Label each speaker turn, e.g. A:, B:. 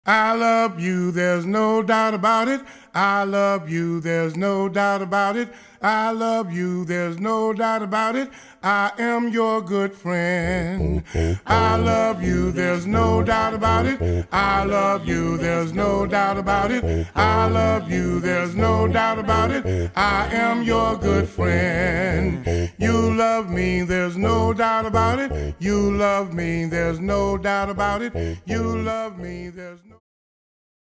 A: I love you, there's no doubt about it. I love you, there's no doubt about it. I love you, there's no doubt about it. I am your good friend. I love you, there's no doubt about it. I love you, there's no doubt about it. I love you, there's no doubt about it. I am your good friend. You love me, there's no doubt about it. You love me, there's no doubt about it. You love me, there's no